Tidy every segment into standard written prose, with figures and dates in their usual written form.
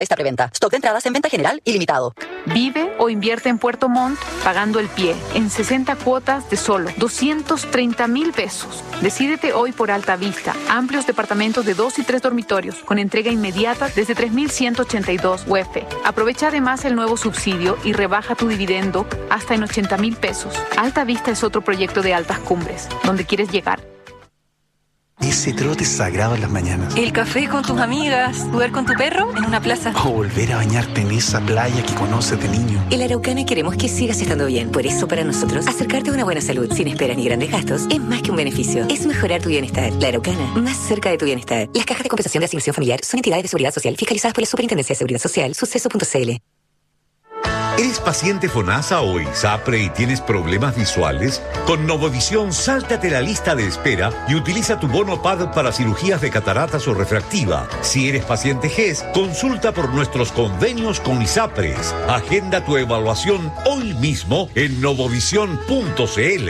Esta preventa. Stock de entradas en venta general ilimitado. Vive o invierte en Puerto Montt pagando el pie en 60 cuotas de solo 230,000 pesos. Decídete hoy por Alta Vista. Amplios departamentos de 2 y 3 dormitorios con entrega inmediata desde 3.182 UF. Aprovecha además el nuevo subsidio y rebaja tu dividendo hasta en 80,000 pesos. Alta Vista es otro proyecto de Altas Cumbres, donde quieres llegar. Ese trote sagrado en las mañanas. El café con tus amigas, jugar con tu perro en una plaza. O volver a bañarte en esa playa que conoces de niño. En La Araucana queremos que sigas estando bien. Por eso, para nosotros, acercarte a una buena salud sin esperas ni grandes gastos es más que un beneficio. Es mejorar tu bienestar. La Araucana, más cerca de tu bienestar. Las cajas de compensación de asignación familiar son entidades de seguridad social fiscalizadas por la Superintendencia de Seguridad Social, suceso.cl. ¿Eres paciente FONASA o ISAPRE y tienes problemas visuales? Con Novovisión, sáltate la lista de espera y utiliza tu bono PAD para cirugías de cataratas o refractiva. Si eres paciente GES, consulta por nuestros convenios con ISAPRES. Agenda tu evaluación hoy mismo en novovision.cl.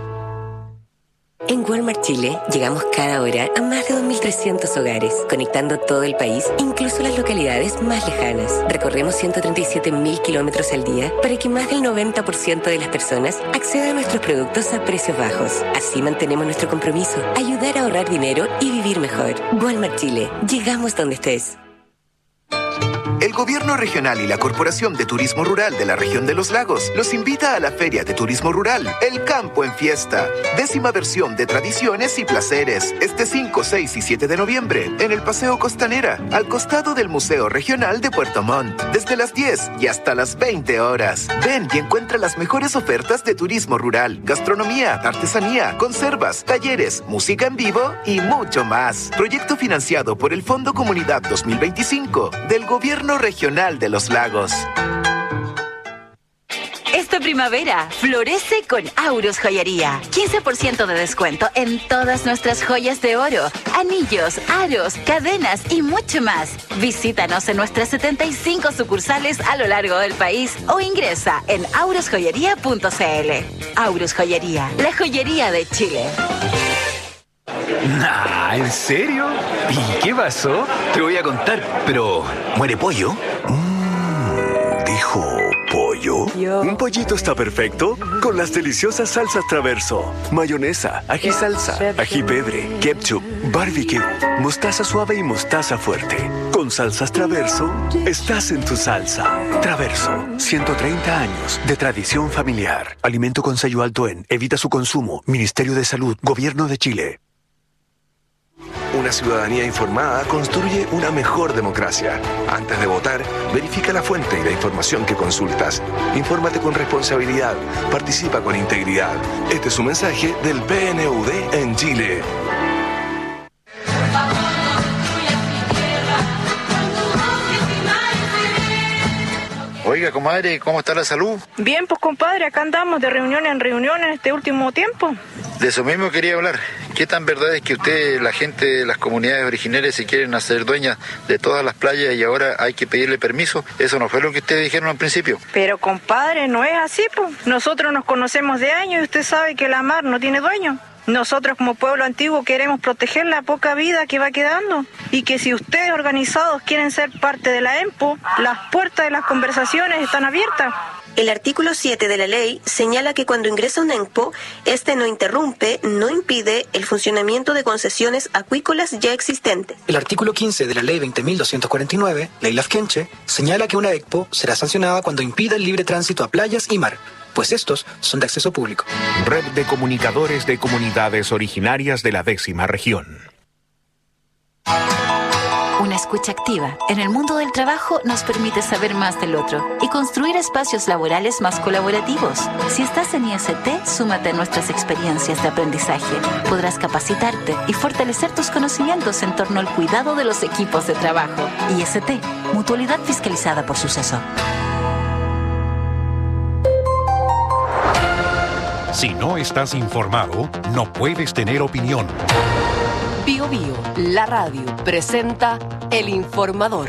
En Walmart Chile, llegamos cada hora a más de 2.300 hogares, conectando todo el país, incluso las localidades más lejanas. Recorremos 137.000 kilómetros al día para que más del 90% de las personas accedan a nuestros productos a precios bajos. Así mantenemos nuestro compromiso, ayudar a ahorrar dinero y vivir mejor. Walmart Chile, llegamos donde estés. El Gobierno Regional y la Corporación de Turismo Rural de la Región de los Lagos los invita a la Feria de Turismo Rural, El Campo en Fiesta. 10ª versión de tradiciones y placeres. Este 5, 6 y 7 de noviembre, en el Paseo Costanera, al costado del Museo Regional de Puerto Montt. Desde las 10 y hasta las 20 horas. Ven y encuentra las mejores ofertas de turismo rural, gastronomía, artesanía, conservas, talleres, música en vivo y mucho más. Proyecto financiado por el Fondo Comunidad 2025 del Gobierno Regional de los Lagos. Esta primavera, florece con Aurus Joyería. 15% de descuento en todas nuestras joyas de oro, anillos, aros, cadenas y mucho más. Visítanos en nuestras 75 sucursales a lo largo del país o ingresa en aurusjoyería.cl. Aurus Joyería, la joyería de Chile. Nah, ¿en serio? ¿Y qué pasó? Te voy a contar, pero ¿muere pollo? Dijo pollo. Un pollito está perfecto con las deliciosas salsas Traverso. Mayonesa, ají salsa, ají pebre, ketchup, barbecue, mostaza suave y mostaza fuerte. Con salsas Traverso, estás en tu salsa. Traverso, 130 años de tradición familiar. Alimento con sello alto en. Evita su consumo. Ministerio de Salud, Gobierno de Chile. Una ciudadanía informada construye una mejor democracia. Antes de votar, verifica la fuente y la información que consultas. Infórmate con responsabilidad. Participa con integridad. Este es un mensaje del PNUD en Chile. Oiga, comadre, ¿cómo está la salud? Bien, pues compadre, acá andamos de reunión en reunión en este último tiempo. De eso mismo quería hablar. ¿Qué tan verdad es que usted, la gente de las comunidades originarias, se quieren hacer dueñas de todas las playas y ahora hay que pedirle permiso? Eso no fue lo que ustedes dijeron al principio. Pero compadre, no es así, pues. Nosotros nos conocemos de años y usted sabe que la mar no tiene dueño. Nosotros como pueblo antiguo queremos proteger la poca vida que va quedando y que si ustedes organizados quieren ser parte de la EMPO, las puertas de las conversaciones están abiertas. El artículo 7 de la ley señala que cuando ingresa un EMPO, este no interrumpe, no impide el funcionamiento de concesiones acuícolas ya existentes. El artículo 15 de la ley 20.249, Ley Lafkenche, señala que una EMPO será sancionada cuando impida el libre tránsito a playas y mar, pues estos son de acceso público. Red de Comunicadores de Comunidades Originarias de la 10ª Región. Una escucha activa en el mundo del trabajo nos permite saber más del otro y construir espacios laborales más colaborativos. Si estás en IST, súmate a nuestras experiencias de aprendizaje. Podrás capacitarte y fortalecer tus conocimientos en torno al cuidado de los equipos de trabajo. IST, Mutualidad Fiscalizada por Suceso. Si no estás informado, no puedes tener opinión. Bio Bio, la radio, presenta El Informador.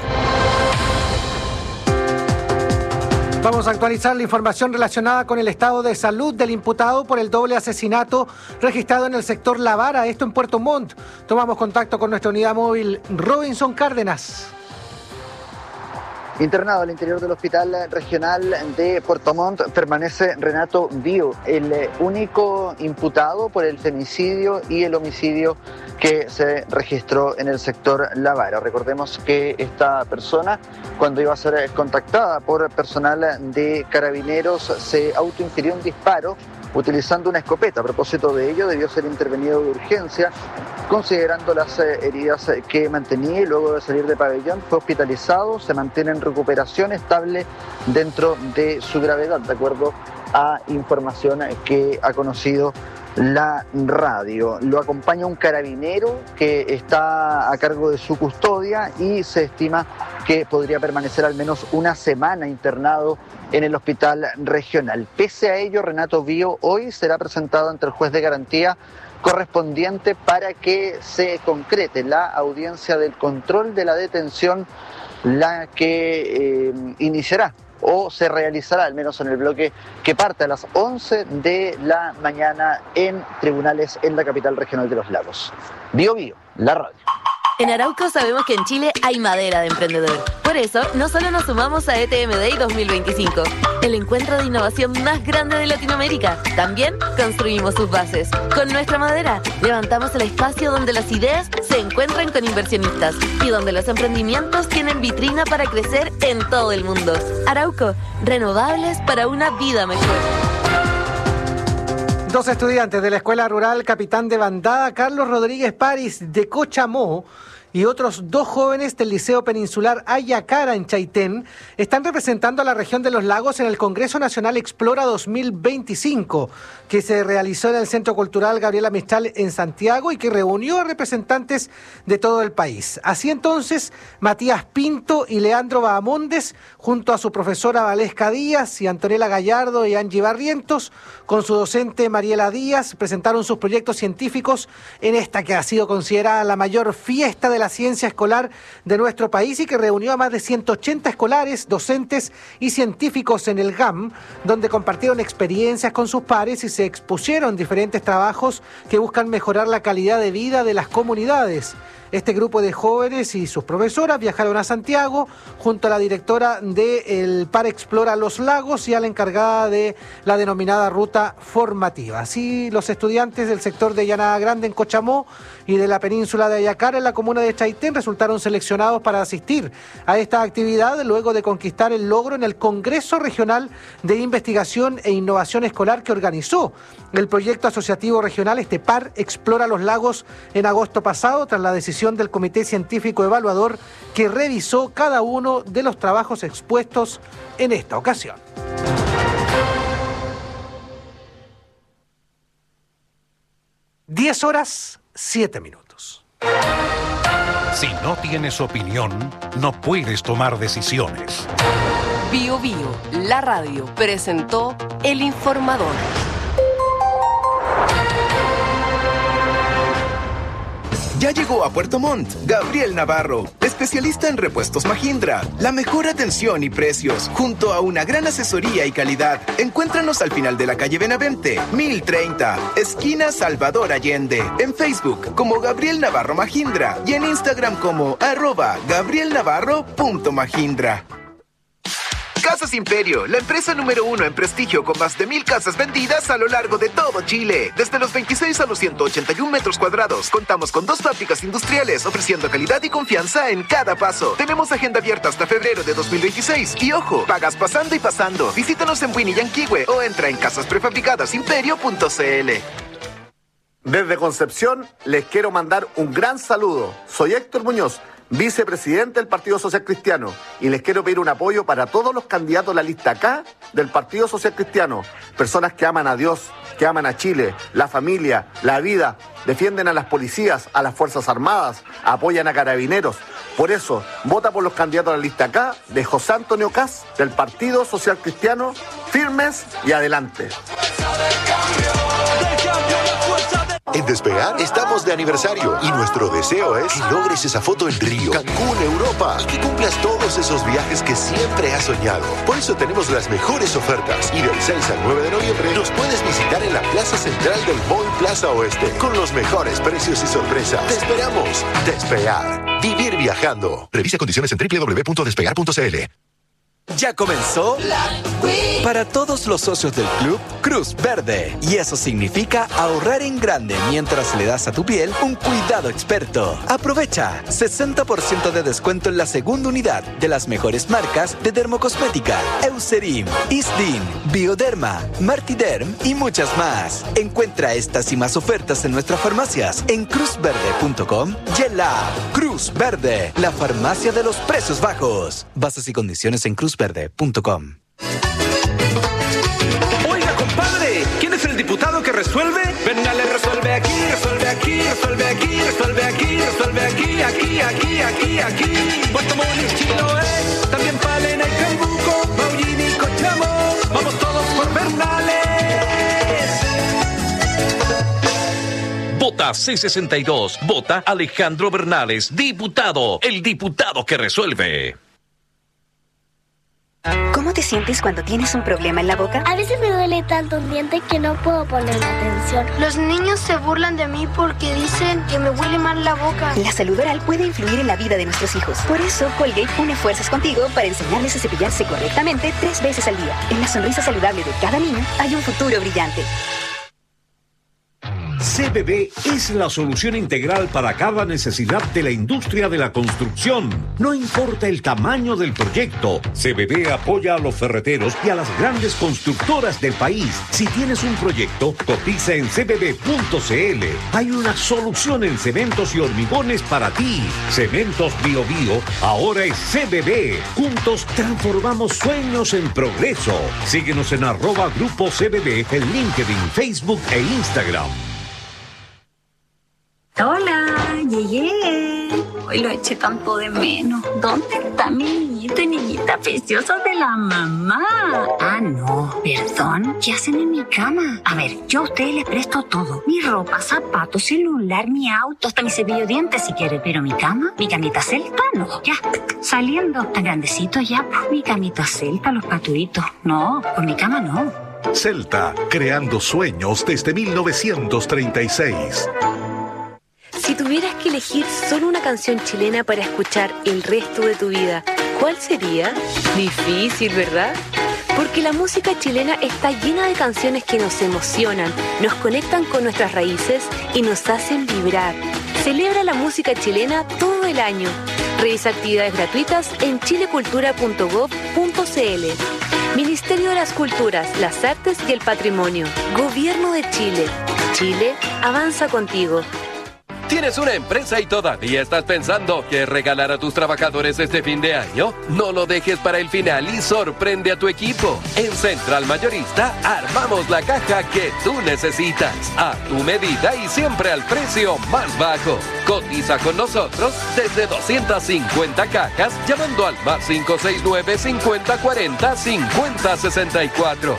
Vamos a actualizar la información relacionada con el estado de salud del imputado por el doble asesinato registrado en el sector La Vara, esto en Puerto Montt. Tomamos contacto con nuestra unidad móvil Robinson Cárdenas. Internado al interior del Hospital Regional de Puerto Montt permanece Renato Bio, el único imputado por el femicidio y el homicidio que se registró en el sector Lavara. Recordemos que esta persona, cuando iba a ser contactada por personal de Carabineros, se autoinfirió un disparo utilizando una escopeta. A propósito de ello, debió ser intervenido de urgencia, considerando las heridas que mantenía, y luego de salir de pabellón fue hospitalizado. Se mantiene en recuperación estable dentro de su gravedad, de acuerdo a información que ha conocido la radio. Lo acompaña un carabinero que está a cargo de su custodia y se estima que podría permanecer al menos una semana internado en el hospital regional. Pese a ello, Renato Bio hoy será presentado ante el juez de garantía correspondiente para que se concrete la audiencia del control de la detención, la que iniciará o se realizará, al menos en el bloque que parte a las 11 de la mañana en tribunales en la capital regional de los Lagos. Bio Bio, la radio. En Arauco sabemos que en Chile hay madera de emprendedor. Por eso, no solo nos sumamos a ETM Day 2025, el encuentro de innovación más grande de Latinoamérica, también construimos sus bases. Con nuestra madera, levantamos el espacio donde las ideas se encuentran con inversionistas y donde los emprendimientos tienen vitrina para crecer en todo el mundo. Arauco, renovables para una vida mejor. Dos estudiantes de la Escuela Rural Capitán de Bandada, Carlos Rodríguez París, de Cochamó, y otros 2 jóvenes del Liceo Peninsular Ayacara en Chaitén están representando a la región de los Lagos en el Congreso Nacional Explora 2025, que se realizó en el Centro Cultural Gabriela Mistral en Santiago y que reunió a representantes de todo el país. Así entonces, Matías Pinto y Leandro Bahamondes, junto a su profesora Valesca Díaz y Antonella Gallardo y Angie Barrientos, con su docente Mariela Díaz, presentaron sus proyectos científicos en esta que ha sido considerada la mayor fiesta de la ciencia escolar de nuestro país y que reunió a más de 180 escolares, docentes y científicos en el GAM, donde compartieron experiencias con sus pares y se expusieron diferentes trabajos que buscan mejorar la calidad de vida de las comunidades. Este grupo de jóvenes y sus profesoras viajaron a Santiago junto a la directora del Par Explora Los Lagos y a la encargada de la denominada ruta formativa. Así, los estudiantes del sector de Llanada Grande en Cochamó y de la península de Ayacara en la comuna de Chaitén resultaron seleccionados para asistir a esta actividad luego de conquistar el logro en el Congreso Regional de Investigación e Innovación Escolar que organizó el proyecto asociativo regional Par Explora Los Lagos en agosto pasado, tras la decisión del Comité Científico Evaluador que revisó cada uno de los trabajos expuestos en esta ocasión. (10:07). Si no tienes opinión, no puedes tomar decisiones. Bio Bio, la radio, presentó El Informador. Ya llegó a Puerto Montt Gabriel Navarro, especialista en repuestos Mahindra. La mejor atención y precios, junto a una gran asesoría y calidad. Encuéntranos al final de la calle Benavente, 1030, esquina Salvador Allende. En Facebook como Gabriel Navarro Mahindra y en Instagram como @GabrielNavarro.Mahindra. Casas Imperio, la empresa número 1 en prestigio con más de 1000 casas vendidas a lo largo de todo Chile. Desde los 26 a los 181 metros cuadrados, contamos con 2 fábricas industriales ofreciendo calidad y confianza en cada paso. Tenemos agenda abierta hasta febrero de 2026. Y ojo, pagas pasando y pasando. Visítanos en Winnie Yanquihue o entra en casasprefabricadosimperio.cl. Desde Concepción les quiero mandar un gran saludo. Soy Héctor Muñoz, vicepresidente del Partido Social Cristiano, y les quiero pedir un apoyo para todos los candidatos de la lista K del Partido Social Cristiano, personas que aman a Dios, que aman a Chile, la familia, la vida, defienden a las policías, a las Fuerzas Armadas, apoyan a Carabineros. Por eso, vota por los candidatos de la lista K de José Antonio Caz del Partido Social Cristiano, firmes y adelante. En Despegar estamos de aniversario y nuestro deseo es que logres esa foto en Río, Cancún, Europa y que cumplas todos esos viajes que siempre has soñado. Por eso tenemos las mejores ofertas y del 6 al 9 de noviembre nos puedes visitar en la Plaza Central del Mall Plaza Oeste con los mejores precios y sorpresas. Te esperamos. Despegar. Vivir viajando. Revisa condiciones en www.despegar.cl. Ya comenzó para todos los socios del club Cruz Verde. Y eso significa ahorrar en grande mientras le das a tu piel un cuidado experto. Aprovecha 60% de descuento en la segunda unidad de las mejores marcas de dermocosmética: Eucerin, Isdin, Bioderma, Martiderm y muchas más. Encuentra estas y más ofertas en nuestras farmacias en cruzverde.com y en la app Cruz Verde, la farmacia de los precios bajos. Bases y condiciones en cruzverde.com. Oiga, compadre, ¿quién es el diputado que resuelve? Bernales resuelve aquí, resuelve aquí, resuelve aquí, resuelve aquí, resuelve aquí. Puerto Montt, Chiloé, también Palena y Calbuco, Maullín y Cochamó. Vamos todos por Bernales. Vota C62, vota Alejandro Bernales, diputado, el diputado que resuelve. ¿Cómo te sientes cuando tienes un problema en la boca? A veces me duele tanto un diente que no puedo poner atención. Los niños se burlan de mí porque dicen que me huele mal la boca. La salud oral puede influir en la vida de nuestros hijos. Por eso, Colgate une fuerzas contigo para enseñarles a cepillarse correctamente 3 veces al día. En la sonrisa saludable de cada niño hay un futuro brillante. CBB es la solución integral para cada necesidad de la industria de la construcción. No importa el tamaño del proyecto, CBB apoya a los ferreteros y a las grandes constructoras del país. Si tienes un proyecto, cotiza en cbb.cl. Hay una solución en cementos y hormigones para ti. Cementos Bio Bio ahora es CBB. Juntos transformamos sueños en progreso. Síguenos en @Grupo CBB en LinkedIn, Facebook e Instagram. Hola, llegué. Hoy lo eché tanto de menos. ¿Dónde está mi niñito y niñita preciosa de la mamá? Ah, no, perdón. ¿Qué hacen en mi cama? A ver, yo a ustedes les presto todo. Mi ropa, zapatos, celular, mi auto, hasta mi cepillo de dientes si quiere. Pero mi cama, mi camita celta, no. Ya, saliendo. Tan grandecito ya, pues mi camita celta, los paturitos. No, por mi cama no. Celta, creando sueños desde 1936. Si tuvieras que elegir solo una canción chilena para escuchar el resto de tu vida, ¿cuál sería? Difícil, ¿verdad? Porque la música chilena está llena de canciones que nos emocionan, nos conectan con nuestras raíces y nos hacen vibrar. Celebra la música chilena todo el año. Revisa actividades gratuitas en chilecultura.gov.cl. Ministerio de las Culturas, las Artes y el Patrimonio. Gobierno de Chile. Chile avanza contigo. ¿Tienes una empresa y todavía estás pensando qué regalar a tus trabajadores este fin de año? No lo dejes para el final y sorprende a tu equipo. En Central Mayorista armamos la caja que tú necesitas, a tu medida y siempre al precio más bajo. Cotiza con nosotros desde 250 cajas llamando al +569 5040 5064.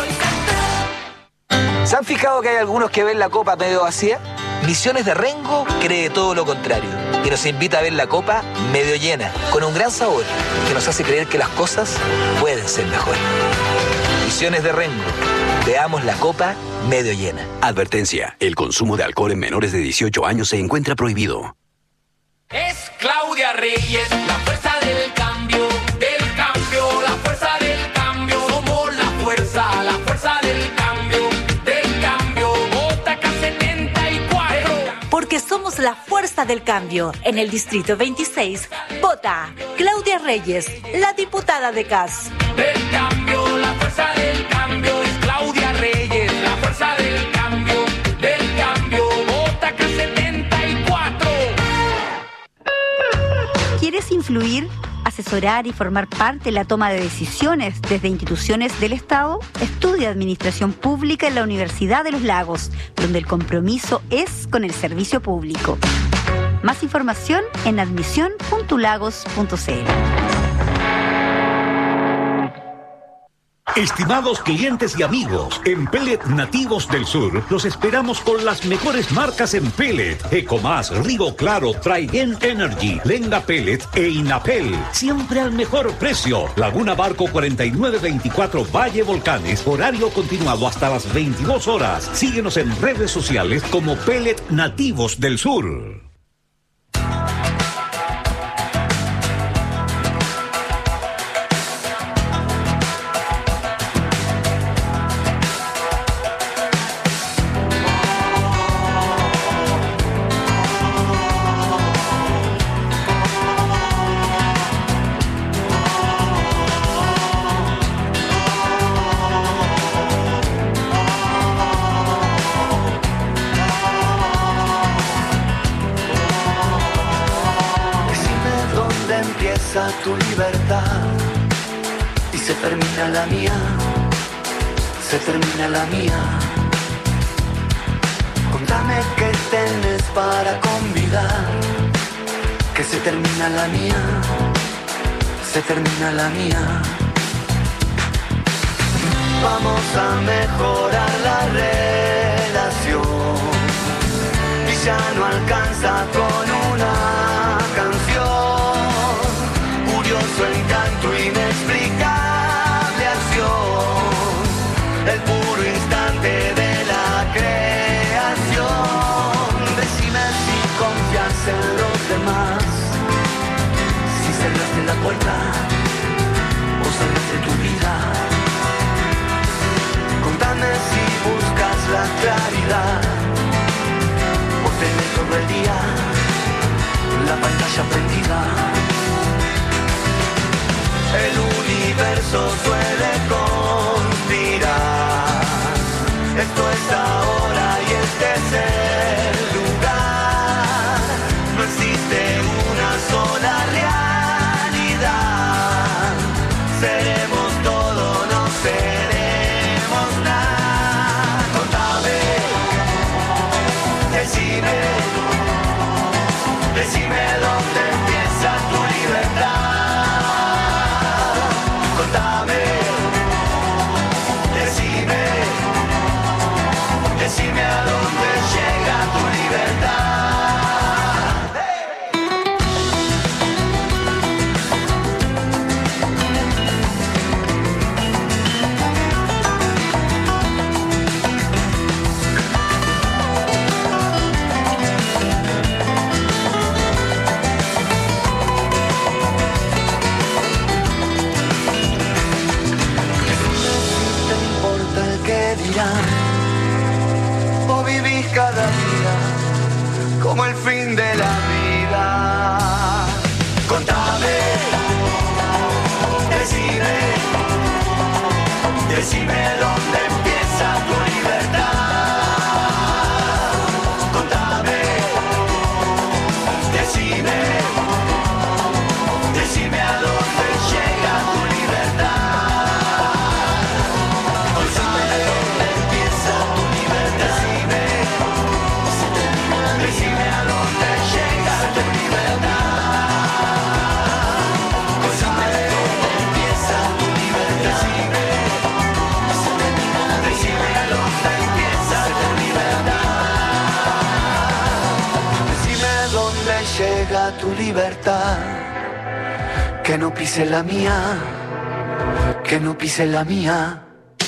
¿Se han fijado que hay algunos que ven la copa medio vacía? Misiones de Rengo cree todo lo contrario y nos invita a ver la copa medio llena, con un gran sabor que nos hace creer que las cosas pueden ser mejor. Misiones de Rengo, veamos la copa medio llena. Advertencia, el consumo de alcohol en menores de 18 años se encuentra prohibido. Es Claudia Reyes, la fuerza del cambio, la fuerza del cambio. Somos la fuerza del cambio, Vota K74. Porque somos la fuerza del cambio. En el Distrito 26, vota Claudia Reyes, la diputada de CAS. Del cambio, la fuerza del cambio es Claudia Reyes, la fuerza del cambio, Vota K74. ¿Quieres influir, asesorar y formar parte de la toma de decisiones desde instituciones del Estado? Estudia Administración Pública en la Universidad de los Lagos, donde el compromiso es con el servicio público. Más información en admisión.lagos.cl. Estimados clientes y amigos, en Pellet Nativos del Sur los esperamos con las mejores marcas en pellet: Ecomás, Río Claro, Traigen Energy, Lenga Pellet e Inapel. Siempre al mejor precio. Laguna Barco 4924 Valle Volcanes, horario continuado hasta las 22 horas. Síguenos en redes sociales como Pellet Nativos del Sur. y se termina la mía, se termina la mía. Contame qué tenés para convidar, que se termina la mía, se termina la mía. Vamos a mejorar la relación y ya no alcanza con una canción. Curioso encanto, inexplicable acción, el puro instante de la creación. Decime si confías en los demás, si cerraste la puerta o cerraste tu vida. Contame si buscas la claridad o tenés todo el día la pantalla prendida. El universo suele conspirar. Esto es ahora y este es el lugar. No existe una sola realidad. Seremos todo, no seremos nada. Contame, decime, decime dónde empieza tu libertad. Contame, decime, decime a dónde llega tu libertad. O vivís cada día como el fin de la vida. Contame, decime, decime dónde empieza tu libertad. Contame, decime, decime a dónde llega tu libertad. Decime a dónde llega tu libertad. Decime dónde empieza tu libertad. Decime a dónde empieza tu libertad. Decime dónde llega tu libertad. Que no pise la mía, que no pise la mía.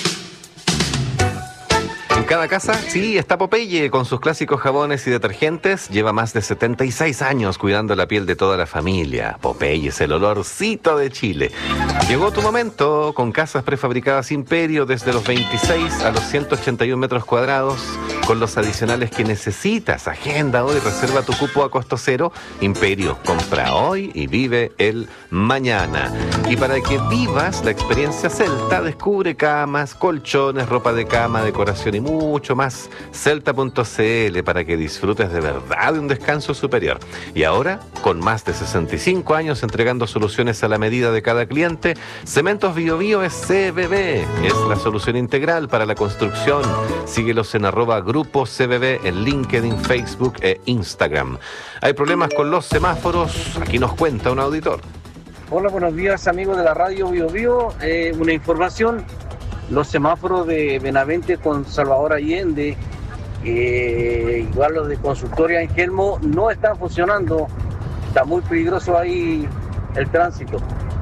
En cada casa, sí, está Popeye con sus clásicos jabones y detergentes. Lleva más de 76 años cuidando la piel de toda la familia. Popeye es el olorcito de Chile. Llegó tu momento con casas prefabricadas Imperio desde los 26 a los 181 metros cuadrados con los adicionales que necesitas. Agenda hoy, reserva tu cupo a costo cero. Imperio, compra hoy y vive el mañana. Y para que vivas la experiencia celta, descubre camas, colchones, ropa de cama, decoración y mucho más. Celta.cl para que disfrutes de verdad de un descanso superior. Y ahora, con más de 65 años entregando soluciones a la medida de cada cliente, Cementos Bio Bio es CBB. Es la solución integral para la construcción. Síguelos en @Grupo CBB en LinkedIn, Facebook e Instagram. ¿Hay problemas con los semáforos? Aquí nos cuenta un auditor. Hola, buenos días amigos de la radio Bio Bio. Una información. Los semáforos de Benavente con Salvador Allende, igual los de Consultoria Angelmo, no están funcionando. Está muy peligroso ahí el tránsito.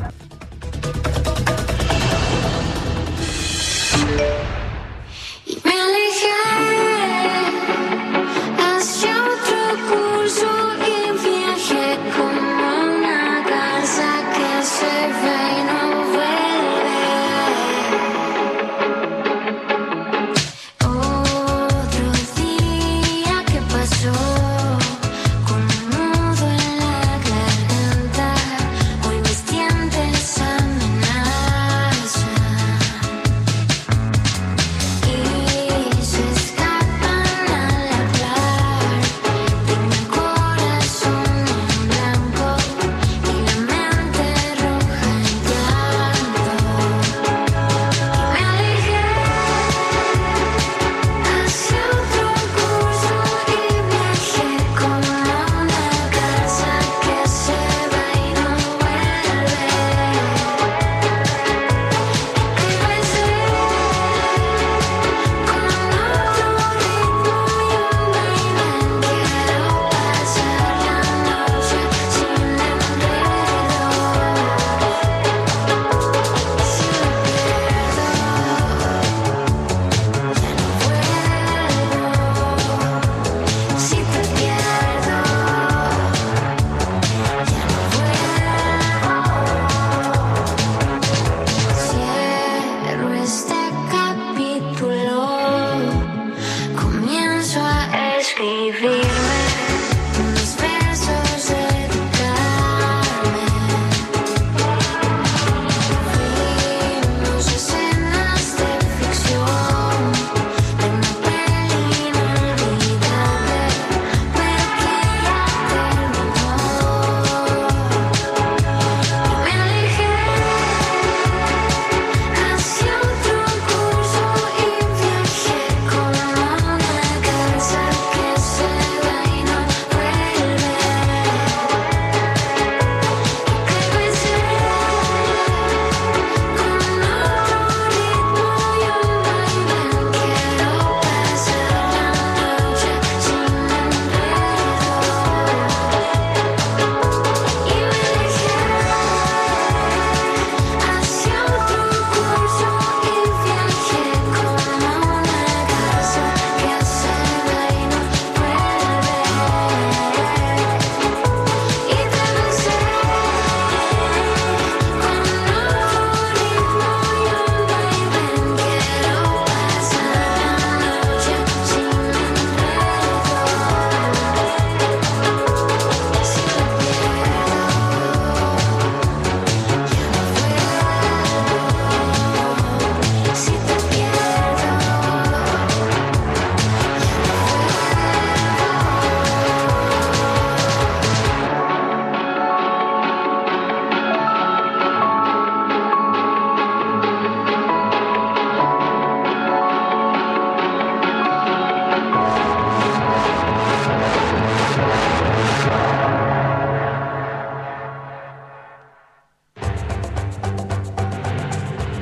Me alejé hacia otro curso y viajé como una garza que se ve y no vuelve. Otro día que pasó con un nudo en la garganta, hoy vistiendo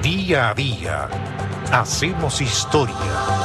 Día a día, hacemos historia.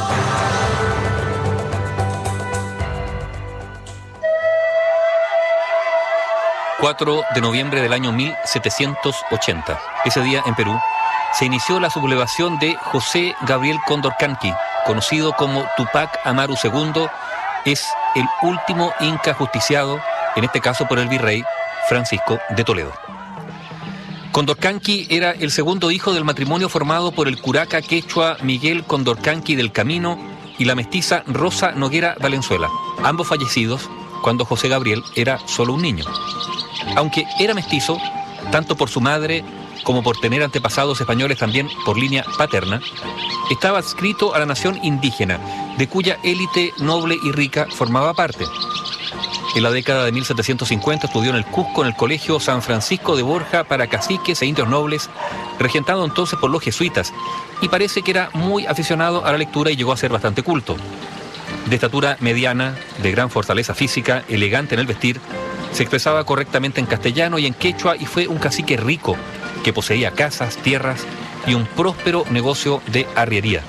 ...4 de noviembre del año 1780. Ese día, en Perú, se inició la sublevación de José Gabriel Condorcanqui, conocido como Tupac Amaru II. Es el último inca ajusticiado, en este caso por el virrey Francisco de Toledo. Condorcanqui era el segundo hijo del matrimonio formado por el curaca quechua Miguel Condorcanqui del Camino y la mestiza Rosa Noguera Valenzuela, ambos fallecidos cuando José Gabriel era solo un niño. Aunque era mestizo, tanto por su madre como por tener antepasados españoles también por línea paterna, estaba adscrito a la nación indígena, de cuya élite noble y rica formaba parte. En la década de 1750 estudió en el Cusco en el Colegio San Francisco de Borja para caciques e indios nobles, regentado entonces por los jesuitas, y parece que era muy aficionado a la lectura y llegó a ser bastante culto. De estatura mediana, de gran fortaleza física, elegante en el vestir, se expresaba correctamente en castellano y en quechua y fue un cacique rico que poseía casas, tierras y un próspero negocio de arriería.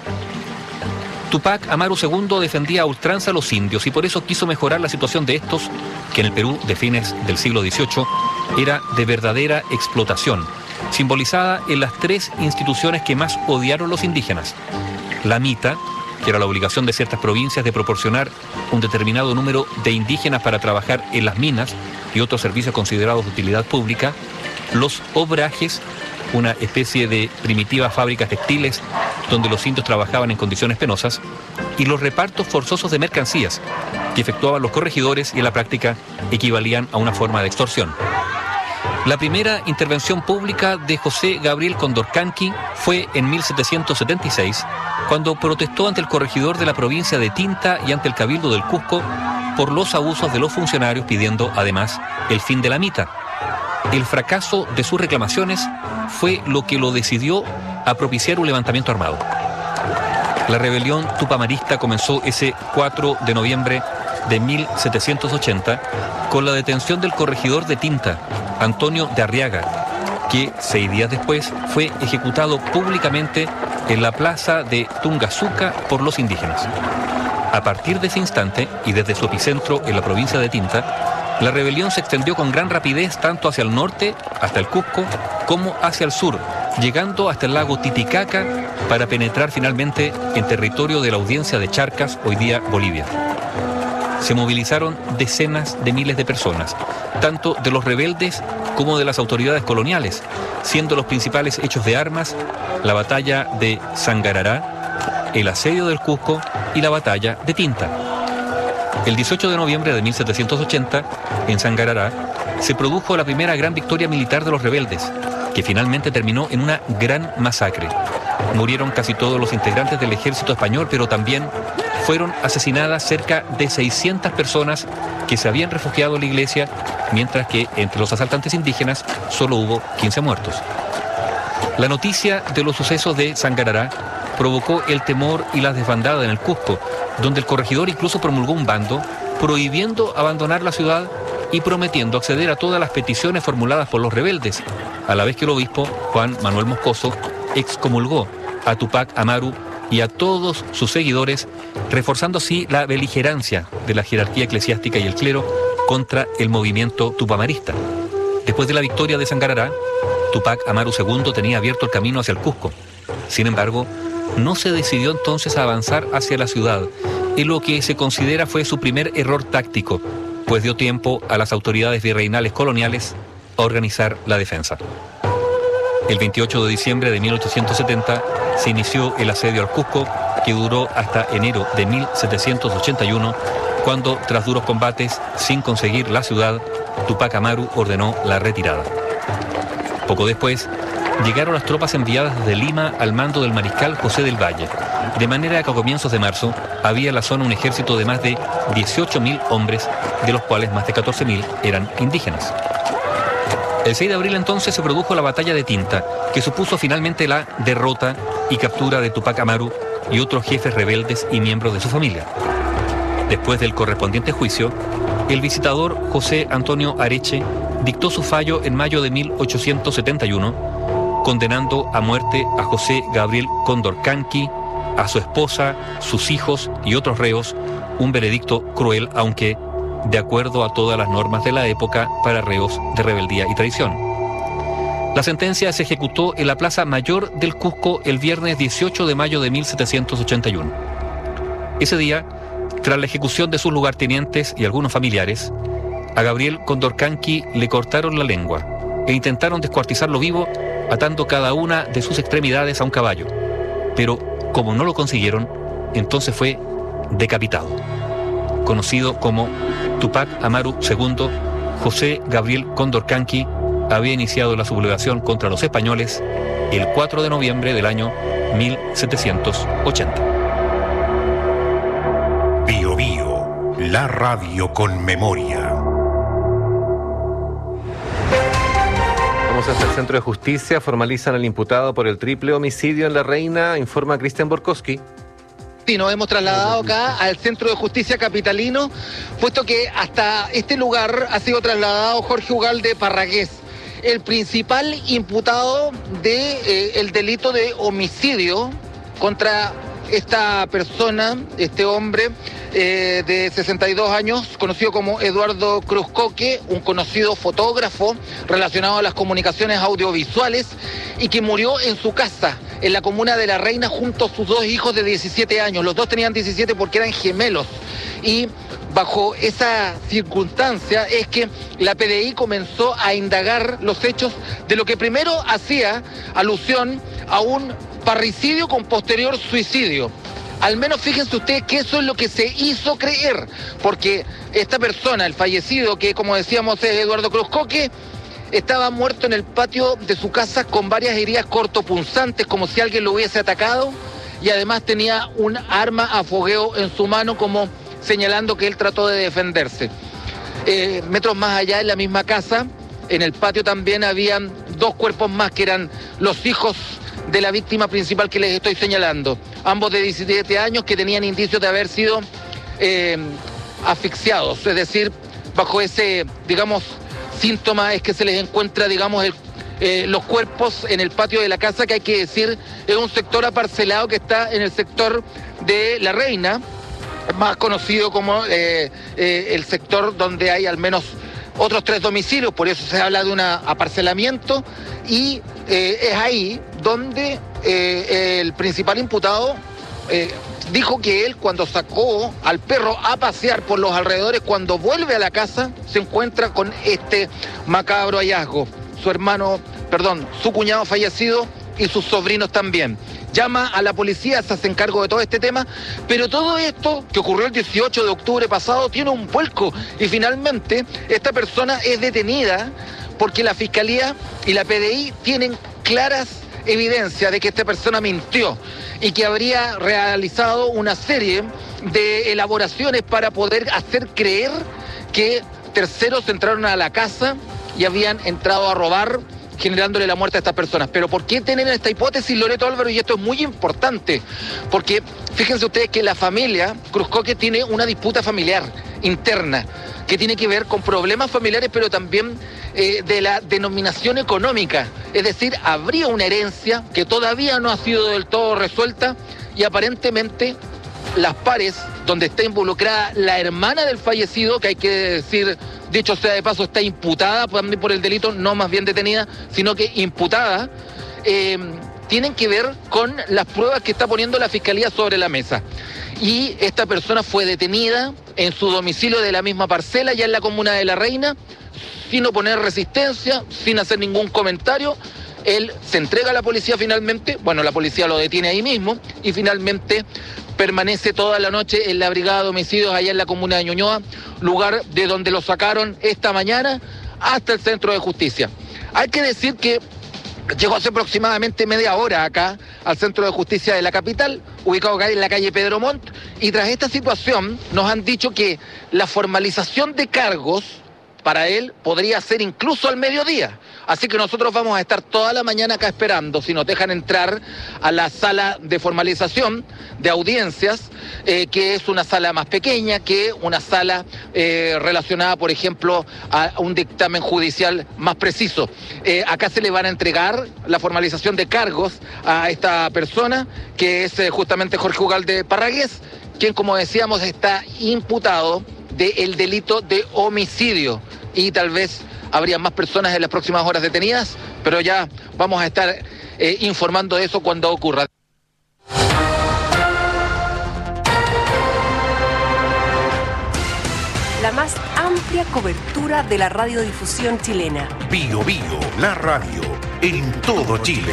Tupac Amaru II defendía a ultranza a los indios y por eso quiso mejorar la situación de estos, que en el Perú de fines del siglo XVIII era de verdadera explotación, simbolizada en las tres instituciones que más odiaron los indígenas: la mita, que era la obligación de ciertas provincias de proporcionar un determinado número de indígenas para trabajar en las minas y otros servicios considerados de utilidad pública; los obrajes, una especie de primitivas fábricas textiles donde los indios trabajaban en condiciones penosas; y los repartos forzosos de mercancías que efectuaban los corregidores y en la práctica equivalían a una forma de extorsión. La primera intervención pública de José Gabriel Condorcanqui fue en 1776, cuando protestó ante el corregidor de la provincia de Tinta y ante el Cabildo del Cusco por los abusos de los funcionarios, pidiendo además el fin de la mita. El fracaso de sus reclamaciones fue lo que lo decidió a propiciar un levantamiento armado. La rebelión tupamarista comenzó ese 4 de noviembre de 1780 con la detención del corregidor de Tinta, Antonio de Arriaga, que 6 días después fue ejecutado públicamente en la plaza de Tungazuca por los indígenas. A partir de ese instante, y desde su epicentro en la provincia de Tinta, la rebelión se extendió con gran rapidez tanto hacia el norte, hasta el Cusco, como hacia el sur, llegando hasta el lago Titicaca para penetrar finalmente en territorio de la audiencia de Charcas, hoy día Bolivia. Se movilizaron decenas de miles de personas, tanto de los rebeldes como de las autoridades coloniales, siendo los principales hechos de armas la batalla de Sangarará, el asedio del Cusco y la batalla de Tinta. El 18 de noviembre de 1780, en Sangarará, se produjo la primera gran victoria militar de los rebeldes, que finalmente terminó en una gran masacre. Murieron casi todos los integrantes del ejército español, pero también fueron asesinadas cerca de 600 personas que se habían refugiado en la iglesia, mientras que entre los asaltantes indígenas solo hubo 15 muertos. La noticia de los sucesos de Sangarará provocó el temor y la desbandada en el Cusco, donde el corregidor incluso promulgó un bando prohibiendo abandonar la ciudad y prometiendo acceder a todas las peticiones formuladas por los rebeldes, a la vez que el obispo Juan Manuel Moscoso excomulgó a Tupac Amaru y a todos sus seguidores, reforzando así la beligerancia de la jerarquía eclesiástica y el clero contra el movimiento tupamarista. Después de la victoria de Sangarará, Tupac Amaru II tenía abierto el camino hacia el Cusco. Sin embargo, no se decidió entonces a avanzar hacia la ciudad, en lo que se considera fue su primer error táctico, pues dio tiempo a las autoridades virreinales coloniales a organizar la defensa. El 28 de diciembre de 1870 se inició el asedio al Cusco, que duró hasta enero de 1781, cuando, tras duros combates, sin conseguir la ciudad, Tupac Amaru ordenó la retirada. Poco después, llegaron las tropas enviadas desde Lima al mando del mariscal José del Valle, de manera que a comienzos de marzo había en la zona un ejército de más de 18.000 hombres, de los cuales más de 14.000 eran indígenas. El 6 de abril entonces se produjo la batalla de Tinta, que supuso finalmente la derrota y captura de Tupac Amaru y otros jefes rebeldes y miembros de su familia. Después del correspondiente juicio, el visitador José Antonio Areche dictó su fallo en mayo de 1871, condenando a muerte a José Gabriel Condorcanqui, a su esposa, sus hijos y otros reos, un veredicto cruel, aunque de acuerdo a todas las normas de la época para reos de rebeldía y traición. La sentencia se ejecutó en la Plaza Mayor del Cusco el viernes 18 de mayo de 1781. Ese día, tras la ejecución de sus lugartenientes y algunos familiares, a Gabriel Condorcanqui le cortaron la lengua e intentaron descuartizarlo vivo atando cada una de sus extremidades a un caballo. Pero, como no lo consiguieron, entonces fue decapitado. Conocido como Tupac Amaru II, José Gabriel Condorcanqui había iniciado la sublevación contra los españoles el 4 de noviembre del año 1780. Bio Bio, la radio con memoria. Vamos hasta el Centro de Justicia. Formalizan al imputado por el triple homicidio en La Reina, informa Cristian Borkowski. Sí, nos hemos trasladado acá al Centro de Justicia capitalino, puesto que hasta este lugar ha sido trasladado Jorge Ugalde Parragués, el principal imputado del delito de homicidio contra esta persona, este hombre de 62 años, conocido como Eduardo Cruzcoque, un conocido fotógrafo relacionado a las comunicaciones audiovisuales y que murió en su casa, en la comuna de La Reina, junto a sus dos hijos de 17 años. Los dos tenían 17 porque eran gemelos. Y bajo esa circunstancia es que la PDI comenzó a indagar los hechos de lo que primero hacía alusión a un parricidio con posterior suicidio. Al menos fíjense ustedes que eso es lo que se hizo creer, porque esta persona, el fallecido, que como decíamos es Eduardo Cruzcoque, estaba muerto en el patio de su casa con varias heridas cortopunzantes, como si alguien lo hubiese atacado, y además tenía un arma a fogueo en su mano, como señalando que él trató de defenderse. Metros más allá, en la misma casa, en el patio también habían dos cuerpos más, que eran los hijos de la víctima principal que les estoy señalando, ambos de 17 años, que tenían indicios de haber sido asfixiados, es decir, bajo ese, digamos, síntoma es que se les encuentra, digamos, los cuerpos en el patio de la casa, que hay que decir es un sector aparcelado que está en el sector de La Reina, más conocido como el sector donde hay al menos otros 3 domicilios, por eso se habla de un aparcelamiento, y es ahí donde el principal imputado dijo que él, cuando sacó al perro a pasear por los alrededores, cuando vuelve a la casa, se encuentra con este macabro hallazgo. Su cuñado fallecido y sus sobrinos también. Llama a la policía, se hace cargo de todo este tema, pero todo esto que ocurrió el 18 de octubre pasado tiene un vuelco y finalmente esta persona es detenida porque la Fiscalía y la PDI tienen claras evidencias de que esta persona mintió y que habría realizado una serie de elaboraciones para poder hacer creer que terceros entraron a la casa y habían entrado a robar, generándole la muerte a estas personas. Pero ¿por qué tener esta hipótesis, Loreto Álvaro? Y esto es muy importante, porque fíjense ustedes que la familia Cruzcoque tiene una disputa familiar interna, que tiene que ver con problemas familiares, pero también de la denominación económica. Es decir, habría una herencia que todavía no ha sido del todo resuelta y aparentemente las pares, donde está involucrada la hermana del fallecido, que hay que decir, dicho sea de paso, está imputada por el delito, no más bien detenida, sino que imputada, tienen que ver con las pruebas que está poniendo la Fiscalía sobre la mesa. Y esta persona fue detenida en su domicilio de la misma parcela, ya en la comuna de La Reina, sin oponer resistencia, sin hacer ningún comentario. Él se entrega a la policía finalmente, bueno, la policía lo detiene ahí mismo, y finalmente permanece toda la noche en la brigada de homicidios allá en la comuna de Ñuñoa, lugar de donde lo sacaron esta mañana hasta el Centro de Justicia. Hay que decir que llegó hace aproximadamente media hora acá al Centro de Justicia de la capital, ubicado acá en la calle Pedro Montt, y tras esta situación nos han dicho que la formalización de cargos para él podría ser incluso al mediodía. Así que nosotros vamos a estar toda la mañana acá esperando, si nos dejan entrar a la sala de formalización de audiencias, que es una sala más pequeña que una sala relacionada, por ejemplo, a un dictamen judicial más preciso. Acá se le van a entregar la formalización de cargos a esta persona, que es justamente Jorge Ugalde Parragués, quien, como decíamos, está imputado del delito de homicidio, y tal vez habría más personas en las próximas horas detenidas, pero ya vamos a estar informando de eso cuando ocurra. La más amplia cobertura de la radiodifusión chilena. Bio Bio, la radio, en todo Chile.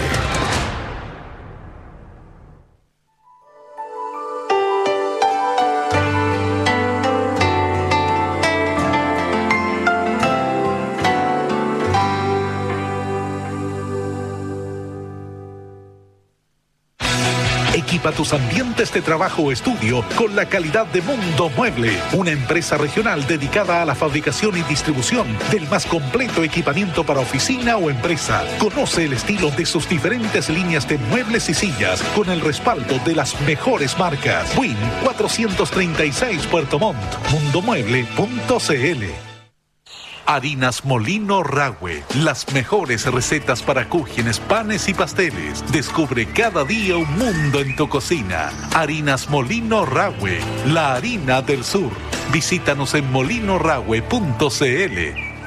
Equipa tus ambientes de trabajo o estudio con la calidad de Mundo Mueble, una empresa regional dedicada a la fabricación y distribución del más completo equipamiento para oficina o empresa. Conoce el estilo de sus diferentes líneas de muebles y sillas con el respaldo de las mejores marcas. Win 436 Puerto Montt, mundomueble.cl. Harinas Molino Rahue, las mejores recetas para cúgenes, panes y pasteles. Descubre cada día un mundo en tu cocina. Harinas Molino Rahue, la harina del sur. Visítanos en molinorahue.cl.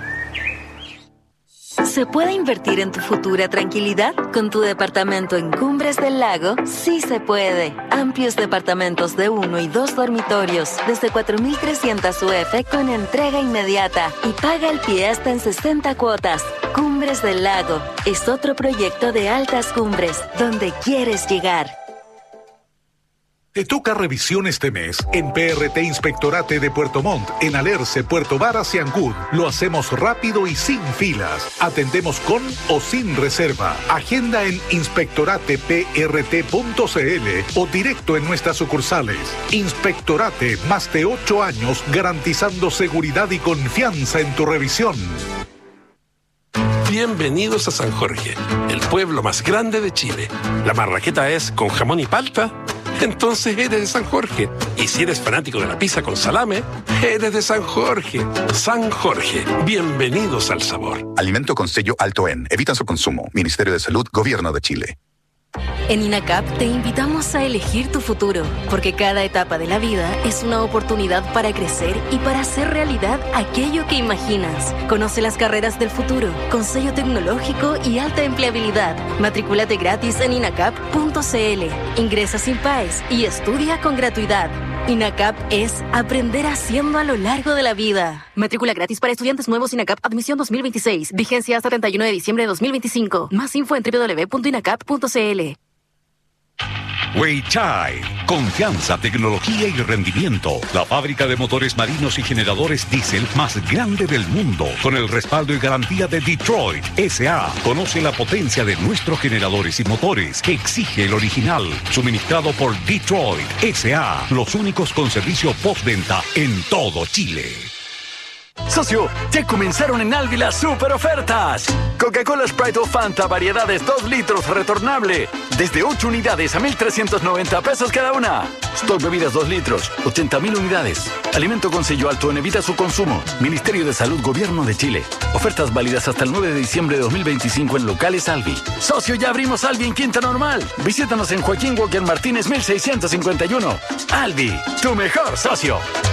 ¿Se puede invertir en tu futura tranquilidad? Con tu departamento en Cumbres del Lago, sí se puede. Amplios departamentos de 1 y 2 dormitorios, desde 4.300 UF con entrega inmediata y paga el pie hasta en 60 cuotas. Cumbres del Lago es otro proyecto de Altas Cumbres, donde quieres llegar. Te toca revisión este mes en PRT Inspectorate de Puerto Montt, en Alerce, Puerto Varas y Ancud. Lo hacemos rápido y sin filas. Atendemos con o sin reserva. Agenda en inspectorateprt.cl o directo en nuestras sucursales. Inspectorate, más de 8 años garantizando seguridad y confianza en tu revisión. Bienvenidos a San Jorge, el pueblo más grande de Chile. La marraqueta es con jamón y palta. Entonces eres de San Jorge. Y si eres fanático de la pizza con salame, eres de San Jorge. San Jorge, bienvenidos al sabor. Alimento con sello alto en. Evitan su consumo. Ministerio de Salud, Gobierno de Chile. En INACAP te invitamos a elegir tu futuro, porque cada etapa de la vida es una oportunidad para crecer y para hacer realidad aquello que imaginas. Conoce las carreras del futuro, con sello tecnológico y alta empleabilidad. Matricúlate gratis en inacap.cl. Ingresa sin PAES y estudia con gratuidad. INACAP es aprender haciendo a lo largo de la vida. Matrícula gratis para estudiantes nuevos INACAP Admisión 2026. Vigencia hasta 31 de diciembre de 2025. Más info en www.inacap.cl. Weichai, confianza, tecnología y rendimiento. La fábrica de motores marinos y generadores diésel más grande del mundo, con el respaldo y garantía de Detroit S.A. Conoce la potencia de nuestros generadores y motores. Exige el original, suministrado por Detroit S.A. Los únicos con servicio postventa en todo Chile. Socio, ya comenzaron en Alvi las super ofertas. Coca-Cola Sprite o Fanta variedades 2 litros retornable. Desde 8 unidades a 1.390 pesos cada una. Stock bebidas 2 litros, 80.000 unidades. Alimento con sello alto en evita su consumo. Ministerio de Salud, Gobierno de Chile. Ofertas válidas hasta el 9 de diciembre de 2025 en locales Alvi. Socio, ya abrimos Alvi en Quinta Normal. Visítanos en Joaquín Walker Martínez 1651. Alvi, tu mejor socio.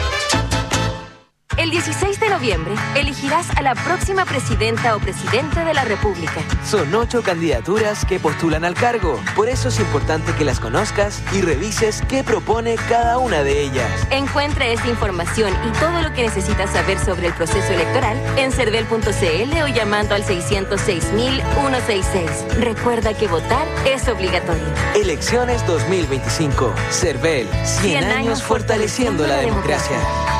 El 16 de noviembre elegirás a la próxima presidenta o presidente de la República. Son 8 candidaturas que postulan al cargo. Por eso es importante que las conozcas y revises qué propone cada una de ellas. Encuentra esta información y todo lo que necesitas saber sobre el proceso electoral en cervel.cl o llamando al 606.166. Recuerda que votar es obligatorio. Elecciones 2025. Cervel, 100 años fortaleciendo la democracia.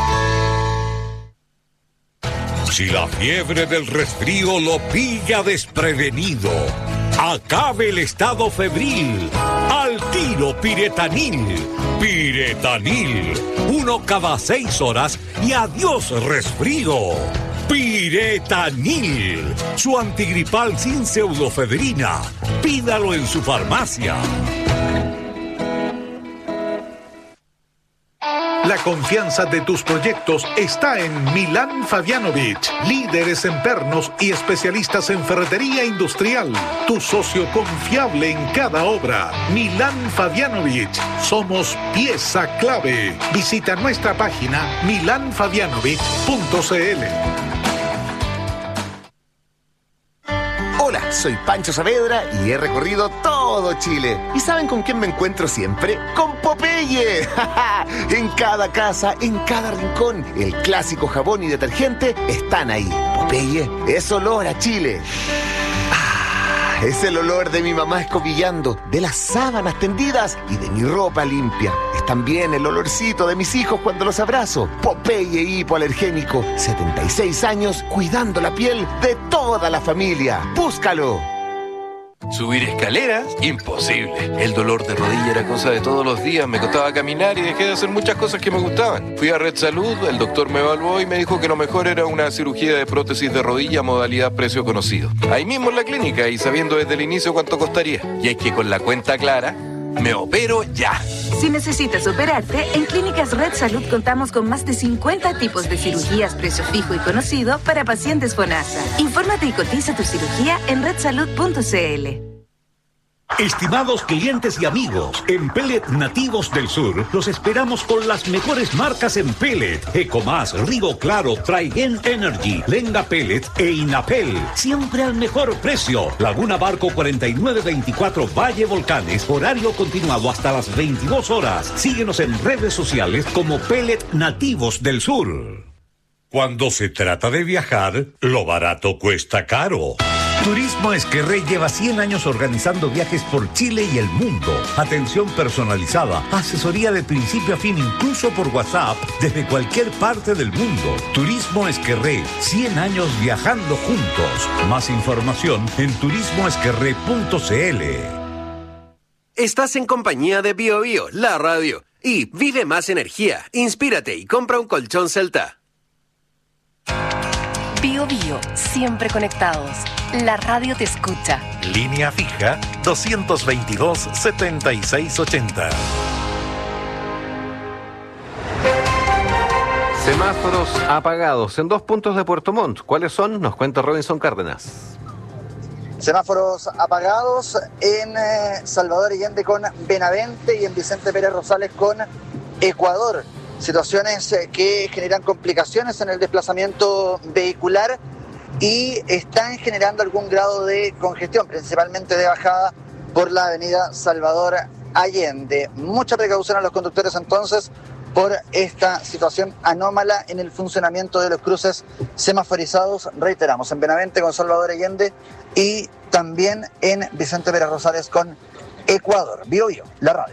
Si la fiebre del resfrío lo pilla desprevenido, acabe el estado febril. Al tiro Piretanil. Piretanil. 1 cada 6 horas y adiós resfrío. Piretanil, su antigripal sin pseudofedrina. Pídalo en su farmacia. La confianza de tus proyectos está en Milán Fabianovich, líderes en pernos y especialistas en ferretería industrial. Tu socio confiable en cada obra. Milán Fabianovich, somos pieza clave. Visita nuestra página milanfabianovich.cl. Hola, soy Pancho Saavedra y he recorrido todo Chile. ¿Y saben con quién me encuentro siempre? ¡Con Popeye! En cada casa, en cada rincón, el clásico jabón y detergente están ahí. Popeye es olor a Chile. Es el olor de mi mamá escobillando, de las sábanas tendidas y de mi ropa limpia. Es también el olorcito de mis hijos cuando los abrazo. Popeye hipoalergénico, 76 años cuidando la piel de toda la familia. ¡Búscalo! Subir escaleras, imposible. El dolor de rodilla era cosa de todos los días. Me costaba caminar y dejé de hacer muchas cosas que me gustaban. Fui a Red Salud, el doctor me evaluó y me dijo que lo mejor era una cirugía de prótesis de rodilla modalidad precio conocido. Ahí mismo en la clínica y sabiendo desde el inicio cuánto costaría. Y es que con la cuenta clara, me opero ya. Si necesitas operarte, en Clínicas Red Salud contamos con más de 50 tipos de cirugías precio fijo y conocido para pacientes FONASA. Infórmate y cotiza tu cirugía en redsalud.cl. Estimados clientes y amigos, en Pellet Nativos del Sur los esperamos con las mejores marcas en pellet: Ecomás, Rigo Claro, Traigen Energy, Lenga Pellet e Inapel. Siempre al mejor precio. Laguna Barco 4924 Valle Volcanes, horario continuado hasta las 22 horas. Síguenos en redes sociales como Pellet Nativos del Sur. Cuando se trata de viajar, lo barato cuesta caro. Turismo Esquerrey lleva 100 años organizando viajes por Chile y el mundo. Atención personalizada, asesoría de principio a fin, incluso por WhatsApp, desde cualquier parte del mundo. Turismo Esquerrey, 100 años viajando juntos. Más información en turismoesquerrey.cl. Estás en compañía de BioBio, la radio. Y vive más energía, inspírate y compra un colchón Celta. Bio Bio, siempre conectados. La radio te escucha. Línea fija 222-7680. Semáforos apagados en 2 puntos de Puerto Montt. ¿Cuáles son? Nos cuenta Robinson Cárdenas. Semáforos apagados en Salvador Allende con Benavente y en Vicente Pérez Rosales con Ecuador. Situaciones que generan complicaciones en el desplazamiento vehicular y están generando algún grado de congestión, principalmente de bajada por la avenida Salvador Allende. Mucha precaución a los conductores entonces por esta situación anómala en el funcionamiento de los cruces semaforizados, reiteramos, en Benavente con Salvador Allende y también en Vicente Pérez Rosales con Ecuador. Bio Bio, la radio.